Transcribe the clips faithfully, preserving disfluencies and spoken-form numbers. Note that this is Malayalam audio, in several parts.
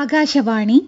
ആകാശവാണി.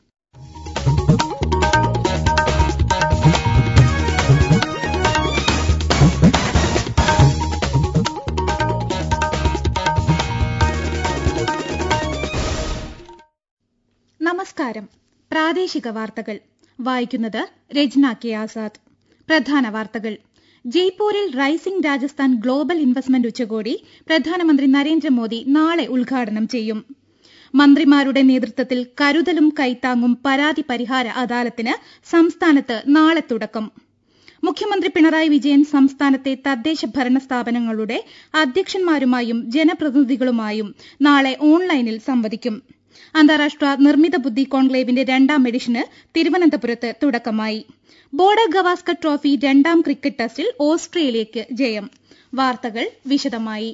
നമസ്കാരം. പ്രാദേശിക വാർത്തകൾ വായിക്കുന്നത് രജ്ന കെ ആസാദ്. പ്രധാന വാർത്തകൾ. ജയ്പൂരിൽ റൈസിംഗ് രാജസ്ഥാൻ ഗ്ലോബൽ ഇൻവെസ്റ്റ്മെന്റ് ഉച്ചകോടി പ്രധാനമന്ത്രി നരേന്ദ്രമോദി നാളെ ഉദ്ഘാടനം ചെയ്യും. മന്ത്രിമാരുടെ നേതൃത്വത്തിൽ കരുതലും കൈത്താങ്ങും പരാതി പരിഹാര അദാലത്തിന് സംസ്ഥാനത്ത് നാളെ തുടക്കം. മുഖ്യമന്ത്രി പിണറായി വിജയൻ സംസ്ഥാനത്തെ തദ്ദേശ ഭരണ സ്ഥാപനങ്ങളുടെ അധ്യക്ഷന്മാരുമായും ജനപ്രതിനിധികളുമായും നാളെ ഓൺലൈനിൽ സംവദിക്കും. അന്താരാഷ്ട്ര നിർമ്മിത ബുദ്ധി കോൺക്ലേവിന്റെ രണ്ടാം എഡിഷന് തിരുവനന്തപുരത്ത് തുടക്കമായി. ബോർഡർ ഗവാസ്കർ ട്രോഫി രണ്ടാം ക്രിക്കറ്റ് ടെസ്റ്റിൽ ഓസ്ട്രേലിയയ്ക്ക് ജയം. വാർത്തകൾ വിശദമായി.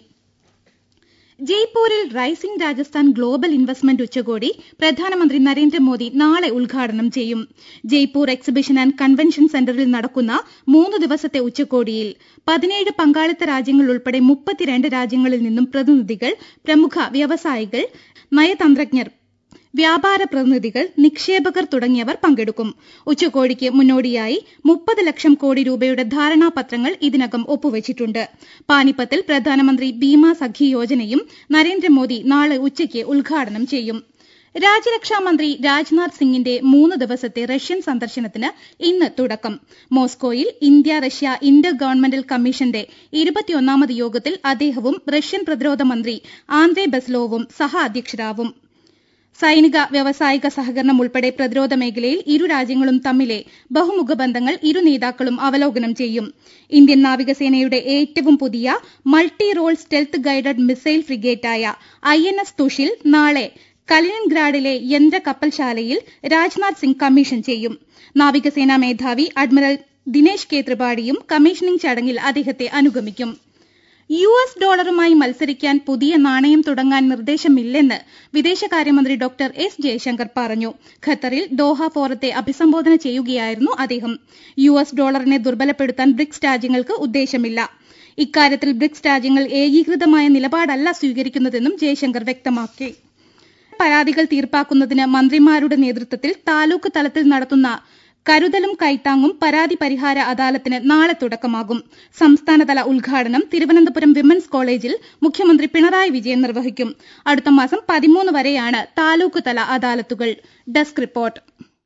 ജയ്പൂരിൽ റൈസിംഗ് രാജസ്ഥാൻ ഗ്ലോബൽ ഇൻവെസ്റ്റ്മെന്റ് ഉച്ചകോടി പ്രധാനമന്ത്രി നരേന്ദ്രമോദി നാളെ ഉദ്ഘാടനം ചെയ്യും. ജയ്പൂർ എക്സിബിഷൻ ആന്റ് കൺവെൻഷൻ സെന്ററിൽ നടക്കുന്ന മൂന്ന് ദിവസത്തെ ഉച്ചകോടിയിൽ പതിനേഴ് പങ്കാളിത്ത രാജ്യങ്ങൾ ഉൾപ്പെടെ മുപ്പത്തിരണ്ട് രാജ്യങ്ങളിൽ നിന്നും പ്രതിനിധികൾ, പ്രമുഖ വ്യവസായികൾ, നയതന്ത്രജ്ഞർ, വ്യാപാര പ്രതിനിധികൾ, നിക്ഷേപകർ തുടങ്ങിയവർ പങ്കെടുക്കും. ഉച്ചകോടിക്ക് മുന്നോടിയായി മുപ്പത് ലക്ഷം കോടി രൂപയുടെ ധാരണാപത്രങ്ങൾ ഇതിനകം ഒപ്പുവച്ചിട്ടുണ്ട്. പാനിപ്പത്തിൽ പ്രധാനമന്ത്രി ഭീമ സഖി യോജനയും നരേന്ദ്രമോദി നാളെ ഉച്ചയ്ക്ക് ഉദ്ഘാടനം ചെയ്യും. രാജ്യരക്ഷാമന്ത്രി രാജ്നാഥ് സിംഗിന്റെ മൂന്ന് ദിവസത്തെ റഷ്യൻ സന്ദർശനത്തിന് ഇന്ന് തുടക്കം. മോസ്കോയിൽ ഇന്ത്യ റഷ്യ ഇന്റർ ഗവൺമെന്റൽ കമ്മീഷന്റെ ഇരുപത്തിയൊന്നാമത് യോഗത്തിൽ അദ്ദേഹവും റഷ്യൻ പ്രതിരോധ മന്ത്രി ആന്ദ്രേ ബെസ്ലോവും സഹ അധ്യക്ഷരാവും. സൈനിക വ്യാവസായിക സഹകരണം ഉൾപ്പെടെ പ്രതിരോധ മേഖലയിൽ ഇരു രാജ്യങ്ങളും തമ്മിലെ ബഹുമുഖ ബന്ധങ്ങൾ ഇരു നേതാക്കളും അവലോകനം ചെയ്യും. ഇന്ത്യൻ നാവികസേനയുടെ ഏറ്റവും പുതിയ multi role stealth guided missile ഫ്രിഗേറ്റായ ഐ എൻ എസ് തുഷിൽ നാളെ കലിനിൻഗ്രാഡിലെ യന്ത്ര കപ്പൽശാലയിൽ രാജ്നാഥ് സിംഗ് കമ്മീഷൻ ചെയ്യും. നാവികസേനാ മേധാവി അഡ്മിറൽ ദിനേശ് കെ ത്രിപാഠിയും കമ്മീഷനിംഗ് ചടങ്ങിൽ അദ്ദേഹത്തെ അനുഗമിക്കും. യു എസ് ഡോളറുമായി മത്സരിക്കാൻ പുതിയ നാണയം തുടങ്ങാൻ നിർദ്ദേശമില്ലെന്ന് വിദേശകാര്യമന്ത്രി ഡോക്ടർ എസ് ജയശങ്കർ പറഞ്ഞു. ഖത്തറിൽ ദോഹ ഫോറത്തെ അഭിസംബോധന ചെയ്യുകയായിരുന്നു അദ്ദേഹം. യു എസ് ഡോളറിനെ ദുർബലപ്പെടുത്താൻ ബ്രിക്സ് രാജ്യങ്ങൾക്ക് ഉദ്ദേശമില്ല. ഇക്കാര്യത്തിൽ ബ്രിക്സ് രാജ്യങ്ങൾ ഏകീകൃതമായ നിലപാടല്ല സ്വീകരിക്കുന്നതെന്നും ജയശങ്കർ വ്യക്തമാക്കി. പരാതികൾ തീർപ്പാക്കുന്നതിന് മന്ത്രിമാരുടെ നേതൃത്വത്തിൽ താലൂക്ക് തലത്തിൽ നടത്തുന്ന കരുതലും കൈത്താങ്ങും പരാതി പരിഹാര അദാലത്തിന് നാളെ തുടക്കമാകും. സംസ്ഥാനതല ഉദ്ഘാടനം തിരുവനന്തപുരം വിമൻസ് കോളേജിൽ മുഖ്യമന്ത്രി പിണറായി വിജയൻ നിർവഹിക്കും. അടുത്ത മാസം പതിമൂന്ന് വരെയാണ് താലൂക്ക് തല അദാലത്തുകൾ. Desk report.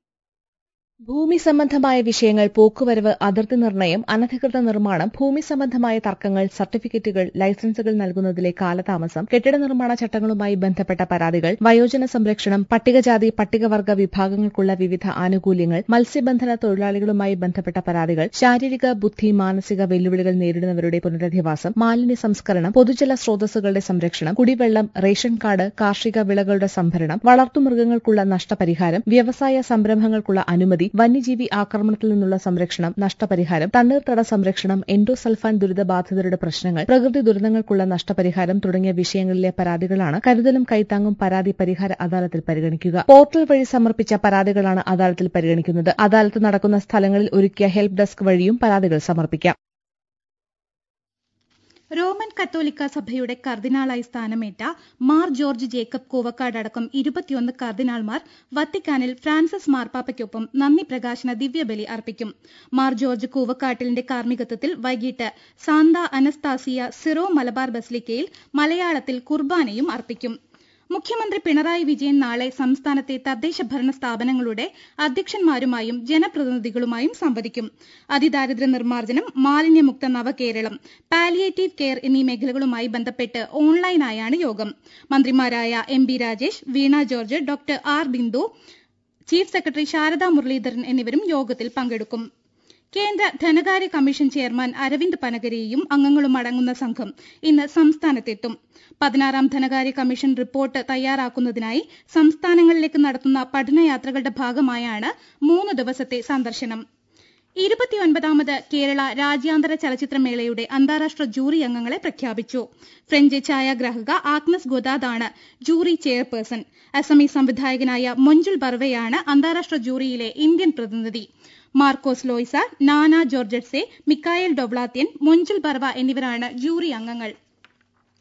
ഭൂമി സംബന്ധമായ വിഷയങ്ങൾ, പോക്കുവരവ്, അതിർത്തി നിർണ്ണയം, അനധികൃത നിർമ്മാണം, ഭൂമി സംബന്ധമായ തർക്കങ്ങൾ, സർട്ടിഫിക്കറ്റുകൾ, ലൈസൻസുകൾ നൽകുന്നതിലെ കാലതാമസം, കെട്ടിട നിർമ്മാണ ചട്ടങ്ങളുമായി ബന്ധപ്പെട്ട പരാതികൾ, വയോജന സംരക്ഷണം, പട്ടികജാതി പട്ടികവർഗ വിഭാഗങ്ങൾക്കുള്ള വിവിധ ആനുകൂല്യങ്ങൾ, മത്സ്യബന്ധന തൊഴിലാളികളുമായി ബന്ധപ്പെട്ട പരാതികൾ, ശാരീരിക, ബുദ്ധി, മാനസിക വെല്ലുവിളികൾ നേരിടുന്നവരുടെ പുനരധിവാസം, മാലിന്യ സംസ്കരണം, പൊതുജല സ്രോതസ്സുകളുടെ സംരക്ഷണം, കുടിവെള്ളം, റേഷൻ കാർഡ്, കാർഷിക വിളകളുടെ സംഭരണം, വളർത്തുമൃഗങ്ങൾക്കുള്ള നഷ്ടപരിഹാരം, വ്യവസായ സംരംഭങ്ങൾക്കുള്ള അനുമതി, വന്യജീവി ആക്രമണത്തിൽ നിന്നുള്ള സംരക്ഷണം, നഷ്ടപരിഹാരം, തണ്ണീർത്തട സംരക്ഷണം, എൻഡോസൾഫാൻ ദുരിതബാധിതരുടെ പ്രശ്നങ്ങൾ, പ്രകൃതി ദുരന്തങ്ങൾക്കുള്ള നഷ്ടപരിഹാരം തുടങ്ങിയ വിഷയങ്ങളിലെ പരാതികളാണ് കരുതലും കൈത്താങ്ങും പരാതി പരിഹാര അദാലത്തിൽ പരിഗണിക്കുക. പോർട്ടൽ വഴി സമർപ്പിച്ച പരാതികളാണ് അദാലത്തിൽ പരിഗണിക്കുന്നത്. അദാലത്ത് നടക്കുന്ന സ്ഥലങ്ങളിൽ ഒരുക്കിയ ഹെൽപ്പ് ഡെസ്ക് വഴിയും പരാതികൾ സമർപ്പിക്കാം. റോമൻ കത്തോലിക്ക സഭയുടെ കർദിനാളായി സ്ഥാനമേറ്റ മാർ ജോർജ് ജേക്കബ് കൂവക്കാട് അടക്കം ഇരുപത്തിയൊന്ന് കർദിനാൾമാർ വത്തിക്കാനിൽ ഫ്രാൻസിസ് മാർപ്പാപ്പയ്ക്കൊപ്പം നന്ദി പ്രകാശന ദിവ്യബലി അർപ്പിക്കും. മാർ ജോർജ് കൂവക്കാട്ടിലിന്റെ കാർമ്മികത്വത്തിൽ വൈകിട്ട് സാന്താ അനസ്താസിയ സിറോ മലബാർ ബസിലിക്കയിൽ മലയാളത്തിൽ കുർബാനയും അർപ്പിക്കും. മുഖ്യമന്ത്രി പിണറായി വിജയൻ നാളെ സംസ്ഥാനത്തെ തദ്ദേശ ഭരണ സ്ഥാപനങ്ങളുടെ അധ്യക്ഷന്മാരുമായും ജനപ്രതിനിധികളുമായും സംവദിക്കും. അതിദാരിദ്ര്യ നിർമ്മാർജ്ജനം, മാലിന്യമുക്ത നവകേരളം, പാലിയേറ്റീവ് കെയർ എന്നീ മേഖലകളുമായി ബന്ധപ്പെട്ട് ഓൺലൈനായാണ് യോഗം. മന്ത്രിമാരായ M B Rajesh, Veena George, doctor R Bindu, chief secretary Sharada Muraleedharan എന്നിവരും യോഗത്തിൽ പങ്കെടുക്കും. കേന്ദ്ര ധനകാര്യ കമ്മീഷൻ ചെയർമാൻ അരവിന്ദ് പനഗരിയും അംഗങ്ങളും അടങ്ങുന്ന സംഘം ഇന്ന് സംസ്ഥാനത്തെത്തും. പതിനാറാം ധനകാര്യ കമ്മീഷൻ റിപ്പോർട്ട് തയ്യാറാക്കുന്നതിനായി സംസ്ഥാനങ്ങളിലേക്ക് നടത്തുന്ന പഠനയാത്രകളുടെ ഭാഗമായാണ് മൂന്ന് ദിവസത്തെ സന്ദർശനം. ഇരുപത്തിയൊൻപതാമത് കേരള രാജ്യാന്തര ചലച്ചിത്രമേളയുടെ അന്താരാഷ്ട്ര ജൂറി അംഗങ്ങളെ പ്രഖ്യാപിച്ചു. ഫ്രഞ്ച് ഛായാഗ്രാഹക ആഗ്നസ് ഗൊദാദാണ് ജൂറി ചെയർപേഴ്സൺ. അസമീസ് സംവിധായകനായ മൊഞ്ചുൾ ബർവെയാണ് അന്താരാഷ്ട്ര ജൂറിയിലെ ഇന്ത്യൻ പ്രതിനിധി. മാർക്കോസ് ലോയ്സ, നാന ജോർജറ്റ്സെ, മിക്കായേൽ ഡൊബ്ലാത്യൻ, മൊഞ്ചുൾ ബർവ എന്നിവരാണ് ജൂറി അംഗങ്ങൾ.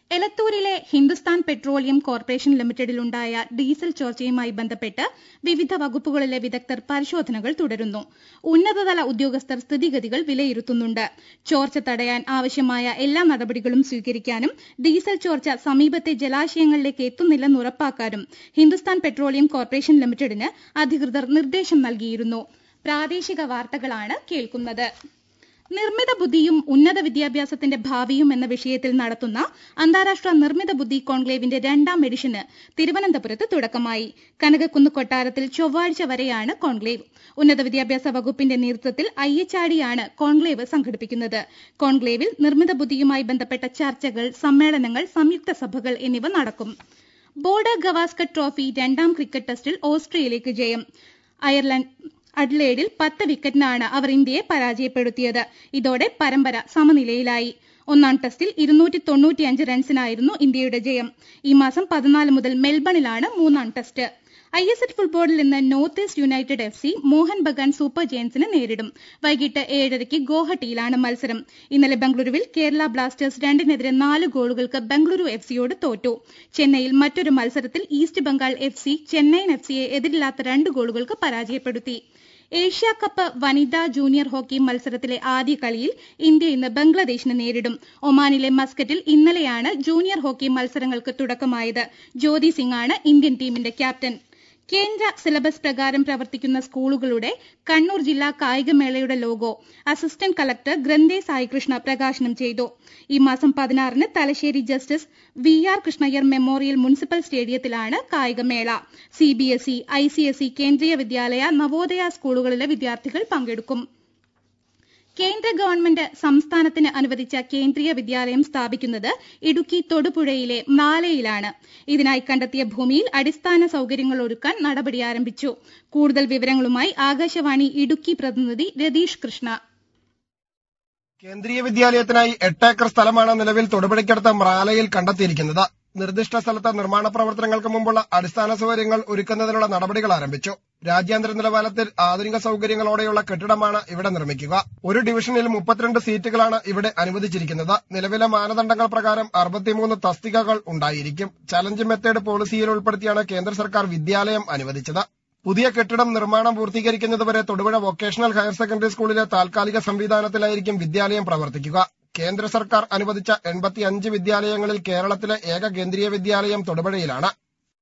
എലത്തൂരിലെ ഹിന്ദുസ്ഥാൻ പെട്രോളിയം കോർപ്പറേഷൻ ലിമിറ്റഡിലുണ്ടായ ഡീസൽ ചോർച്ചയുമായി ബന്ധപ്പെട്ട് വിവിധ വകുപ്പുകളിലെ വിദഗ്ധർ പരിശോധനകൾ തുടരുന്നു. ഉന്നതതല ഉദ്യോഗസ്ഥർ സ്ഥിതിഗതികൾ വിലയിരുത്തുന്നുണ്ട്. ചോർച്ച തടയാൻ ആവശ്യമായ എല്ലാ നടപടികളും സ്വീകരിക്കാനും ഡീസൽ ചോർച്ച സമീപത്തെ ജലാശയങ്ങളിലേക്ക് എത്തുന്നില്ലെന്ന് ഉറപ്പാക്കാനും ഹിന്ദുസ്ഥാൻ പെട്രോളിയം കോർപ്പറേഷൻ ലിമിറ്റഡിന് അധികൃതർ നിർദ്ദേശം നൽകിയിരുന്നു. പ്രാദേശിക വാർത്തകളാണ് കേൾക്കുന്നത്. നിർമ്മിത ബുദ്ധിയും ഉന്നത വിദ്യാഭ്യാസത്തിന്റെ ഭാവിയും എന്ന വിഷയത്തിൽ നടത്തുന്ന അന്താരാഷ്ട്ര നിർമ്മിത ബുദ്ധി കോൺക്ലേവിന്റെ രണ്ടാം എഡിഷന് തിരുവനന്തപുരത്ത് തുടക്കമായി. കനകക്കുന്ന് കൊട്ടാരത്തിൽ ചൊവ്വാഴ്ച വരെയാണ് കോൺക്ലേവ്. ഉന്നത വിദ്യാഭ്യാസ വകുപ്പിന്റെ നേതൃത്വത്തിൽ ഐ എച്ച് ആർ ഡിയാണ് കോൺക്ലേവ് സംഘടിപ്പിക്കുന്നത്. കോൺക്ലേവിൽ നിർമ്മിത ബുദ്ധിയുമായി ബന്ധപ്പെട്ട ചർച്ചകൾ, സമ്മേളനങ്ങൾ, സംയുക്ത സഭകൾ എന്നിവ നടക്കും. ബോർഡർ ഗവാസ്കർ ട്രോഫി രണ്ടാം ക്രിക്കറ്റ് ടെസ്റ്റിൽ ഓസ്ട്രേലിയയ്ക്ക് ജയം. അയർലൻഡ് അഡ്ലേഡിൽ പത്ത് വിക്കറ്റിനാണ് അവർ ഇന്ത്യയെ പരാജയപ്പെടുത്തിയത്. ഇതോടെ പരമ്പര സമനിലയിലായി. ഒന്നാം ടെസ്റ്റിൽ ഇരുന്നൂറ്റി തൊണ്ണൂറ്റിയഞ്ച് റൺസിനായിരുന്നു ഇന്ത്യയുടെ ജയം. ഈ മാസം പതിനാല് മുതൽ മെൽബണിലാണ് മൂന്നാം ടെസ്റ്റ്. ഐ എസ് എൽ ഫുട്ബോളിൽ ഇന്ന് North East United F C Mohan Bagan super ജയൻസിനെ നേരിടും. വൈകിട്ട് ഏഴരയ്ക്ക് ഗോഹട്ടിയിലാണ് മത്സരം. ഇന്നലെ ബംഗളൂരുവിൽ കേരള ബ്ലാസ്റ്റേഴ്സ് രണ്ടിനെതിരെ നാല് ഗോളുകൾക്ക് ബംഗളൂരു എഫ് സിയോട് തോറ്റു. ചെന്നൈയിൽ മറ്റൊരു മത്സരത്തിൽ East Bengal F C Chennaiyin F സിയെ എതിരില്ലാത്ത രണ്ട് ഗോളുകൾക്ക് പരാജയപ്പെടുത്തി. ഏഷ്യ കപ്പ് വനിതാ ജൂനിയർ ഹോക്കി മത്സരത്തിലെ ആദ്യ കളിയിൽ ഇന്ത്യ ഇന്ന് ബംഗ്ലാദേശിനെ നേരിടും. ഒമാനിലെ മസ്കറ്റിൽ ഇന്നലെയാണ് ജൂനിയർ ഹോക്കി മത്സരങ്ങൾക്ക് തുടക്കമായത്. ജ്യോതി സിംഗാണ് ഇന്ത്യൻ ടീമിന്റെ ക്യാപ്റ്റൻ. കേന്ദ്ര സിലബസ് പ്രകാരം പ്രവർത്തിക്കുന്ന സ്കൂളുകളുടെ കണ്ണൂർ ജില്ലാ കായികമേളയുടെ logo assistant collector Granthe Saikrishna പ്രകാശനം ചെയ്തു. ഈ മാസം പതിനാറിന് തലശ്ശേരി ജസ്റ്റിസ് വി ആർ കൃഷ്ണയ്യർ മെമ്മോറിയൽ മുനിസിപ്പൽ സ്റ്റേഡിയത്തിലാണ് കായികമേള. C B S E, I C S E, Kendriya Vidyalaya, Navodaya സ്കൂളുകളിലെ വിദ്യാർത്ഥികൾ പങ്കെടുക്കും. കേന്ദ്ര ഗവൺമെന്റ് സംസ്ഥാനത്തിന് അനുവദിച്ച കേന്ദ്രീയ വിദ്യാലയം സ്ഥാപിക്കുന്നത് ഇടുക്കി തൊടുപുഴയിലെ മാലയിലാണ്. ഇതിനായി കണ്ടെത്തിയ ഭൂമിയിൽ അടിസ്ഥാന സൌകര്യങ്ങൾ ഒരുക്കാൻ നടപടി ആരംഭിച്ചു. കൂടുതൽ വിവരങ്ങളുമായി ആകാശവാണി ഇടുക്കി പ്രതിനിധി രതീഷ് കൃഷ്ണ. കേന്ദ്രീയ വിദ്യാലയത്തിനായി എട്ട് ഏക്കർ സ്ഥലമാണ് നിലവിൽ തൊടുപുഴയ്ക്കടുത്ത് മ്രാലയിൽ കണ്ടെത്തിയിരിക്കുന്നത്. നിർദ്ദിഷ്ട സ്ഥലത്ത് നിർമ്മാണ പ്രവർത്തനങ്ങൾക്ക് മുമ്പുള്ള അടിസ്ഥാന സൗകര്യങ്ങൾ ഒരുക്കുന്നതിനുള്ള നടപടികൾ ആരംഭിച്ചു. രാജ്യാന്തര നിലവാരത്തിൽ ആധുനിക സൗകര്യങ്ങളോടെയുള്ള കെട്ടിടമാണ് ഇവിടെ നിർമ്മിക്കുക. ഒരു ഡിവിഷനിൽ മുപ്പത്തിരണ്ട് സീറ്റുകളാണ് ഇവിടെ അനുവദിച്ചിരിക്കുന്നത്. നിലവിലെ മാനദണ്ഡങ്ങൾ പ്രകാരം അറുപത്തിമൂന്ന് തസ്തികകൾ ഉണ്ടായിരിക്കും. ചലഞ്ച് മെത്തേഡ് പോളിസിയിൽ ഉൾപ്പെടുത്തിയാണ് കേന്ദ്ര സർക്കാർ വിദ്യാലയം അനുവദിച്ചത്. പുതിയ കെട്ടിടം നിർമ്മാണം പൂർത്തീകരിക്കുന്നതുവരെ തൊടുപുഴ വൊക്കേഷണൽ ഹയർ സെക്കൻഡറി സ്കൂളിലെ താൽക്കാലിക സംവിധാനത്തിലായിരിക്കും വിദ്യാലയം പ്രവർത്തിക്കുക. കേന്ദ്ര സർക്കാർ അനുവദിച്ച എൺപത്തിയഞ്ച് വിദ്യാലയങ്ങളിൽ കേരളത്തിലെ ഏക കേന്ദ്രീയ വിദ്യാലയം തൊടുപുഴയിലാണ്.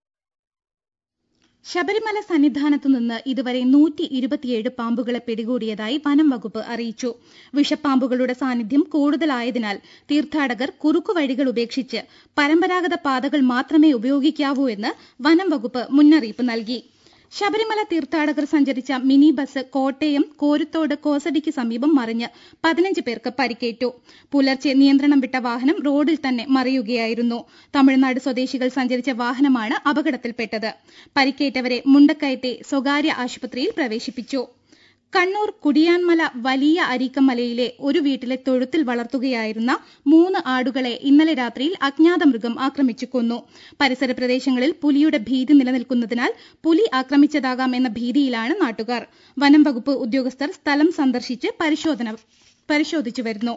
ശബരിമല സന്നിധാനത്തു നിന്ന് ഇതുവരെ നൂറ്റി ഇരുപത്തിയേഴ് പാമ്പുകളെ പിടികൂടിയതായി വനം വകുപ്പ് അറിയിച്ചു. വിഷപ്പാമ്പുകളുടെ സാന്നിധ്യം കൂടുതലായതിനാൽ തീർത്ഥാടകർ കുറുക്കുവഴികൾ ഉപേക്ഷിച്ച് പരമ്പരാഗത പാതകൾ മാത്രമേ ഉപയോഗിക്കാവൂ എന്ന് വനം വകുപ്പ് മുന്നറിയിപ്പ് നൽകി. ശബരിമല തീർത്ഥാടകർ സഞ്ചരിച്ച മിനി ബസ് കോട്ടയം കോരുത്തോട് കോസടിക്ക് സമീപം മറിഞ്ഞ് പതിനഞ്ച് പേർക്ക് പരിക്കേറ്റു. പുലർച്ചെ നിയന്ത്രണം വിട്ട വാഹനം റോഡിൽ തന്നെ മറിയുകയായിരുന്നു. തമിഴ്നാട് സ്വദേശികൾ സഞ്ചരിച്ച വാഹനമാണ് അപകടത്തിൽപ്പെട്ടത്. പരിക്കേറ്റവരെ മുണ്ടക്കയത്തെ സ്വകാര്യ ആശുപത്രിയിൽ പ്രവേശിപ്പിച്ചു. കണ്ണൂർ കുടിയാൻമല വലിയ അരീക്കമലയിലെ ഒരു വീട്ടിലെ തൊഴുത്തിൽ വളർത്തുകയായിരുന്ന മൂന്ന് ആടുകളെ ഇന്നലെ രാത്രിയിൽ അജ്ഞാത മൃഗം ആക്രമിച്ചു കൊന്നു. പരിസര പ്രദേശങ്ങളിൽ പുലിയുടെ ഭീതി നിലനിൽക്കുന്നതിനാൽ പുലി ആക്രമിച്ചതാകാം എന്ന ഭീതിയിലാണ് നാട്ടുകാർ. വനം വകുപ്പ് ഉദ്യോഗസ്ഥർ സ്ഥലം സന്ദർശിച്ച് പരിശോധന പരിശോധിച്ചു വരുന്നു.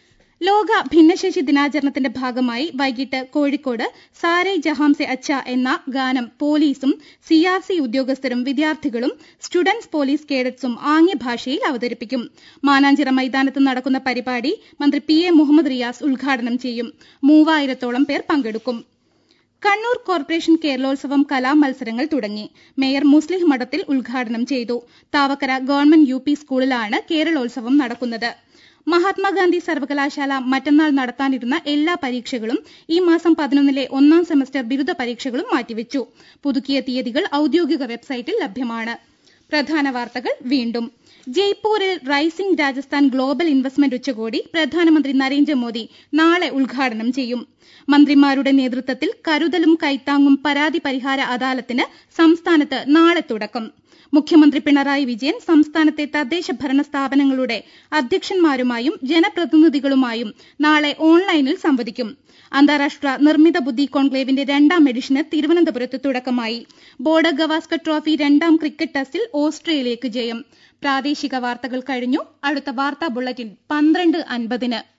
ലോക ഭിന്നശേഷി ദിനാചരണത്തിന്റെ ഭാഗമായി വൈകിട്ട് കോഴിക്കോട് സാരേ ജഹാംസെ അച്ഛ എന്ന ഗാനം പോലീസും സി ആർ സി ഉദ്യോഗസ്ഥരും വിദ്യാർത്ഥികളും സ്റ്റുഡന്റ്സ് പോലീസ് കേഡറ്റ്സും ആംഗ്യഭാഷയിൽ അവതരിപ്പിക്കും. മാനാഞ്ചിറ മൈതാനത്ത് നടക്കുന്ന പരിപാടി മന്ത്രി പി എ മുഹമ്മദ് റിയാസ് ഉദ്ഘാടനം ചെയ്യും. മൂവായിരത്തോളം പേർ പങ്കെടുക്കും. കണ്ണൂർ കോർപ്പറേഷൻ കേരളോത്സവം കലാമത്സരങ്ങൾ തുടങ്ങി. മേയർ മുസ്ലിഹ് മഠത്തിൽ ഉദ്ഘാടനം ചെയ്തു. താവക്കര ഗവൺമെന്റ് യു പി സ്കൂളിലാണ് കേരളോത്സവം നടക്കുന്നത്. മഹാത്മാഗാന്ധി സർവകലാശാല മറ്റന്നാൾ നടത്താനിരുന്ന എല്ലാ പരീക്ഷകളും ഈ മാസം പതിനൊന്നിലെ ഒന്നാം സെമസ്റ്റർ ബിരുദ പരീക്ഷകളും മാറ്റിവെച്ചു. പുതുക്കിയ തീയതികൾ ഔദ്യോഗിക വെബ്സൈറ്റിൽ ലഭ്യമാണ്. പ്രധാന വാർത്തകൾ വീണ്ടും. ജയ്പൂരിൽ റൈസിംഗ് രാജസ്ഥാൻ ഗ്ലോബൽ ഇൻവെസ്റ്റ്മെന്റ് ഉച്ചകോടി പ്രധാനമന്ത്രി നരേന്ദ്രമോദി നാളെ ഉദ്ഘാടനം ചെയ്യും. മന്ത്രിമാരുടെ നേതൃത്വത്തിൽ കരുതലും കൈത്താങ്ങും പരാതി പരിഹാര അദാലത്തിന് സംസ്ഥാനത്ത് നാളെ തുടക്കം. മുഖ്യമന്ത്രി പിണറായി വിജയൻ സംസ്ഥാനത്തെ തദ്ദേശ ഭരണ സ്ഥാപനങ്ങളുടെ അധ്യക്ഷന്മാരുമായും ജനപ്രതിനിധികളുമായും നാളെ ഓൺലൈനിൽ സംവദിക്കും. അന്താരാഷ്ട്ര നിർമ്മിത ബുദ്ധി കോൺക്ലേവിന്റെ രണ്ടാം എഡിഷന് തിരുവനന്തപുരത്ത് തുടക്കമായി. ബോർഡർ ഗവാസ്കർ ട്രോഫി രണ്ടാം ക്രിക്കറ്റ് ടെസ്റ്റിൽ ഓസ്ട്രേലിയയ്ക്ക് ജയം. പ്രാദേശിക വാർത്തകൾ കഴിഞ്ഞു. അടുത്ത വാർത്താ ബുള്ളറ്റിൻ പന്ത്രണ്ട് അൻപതിന്.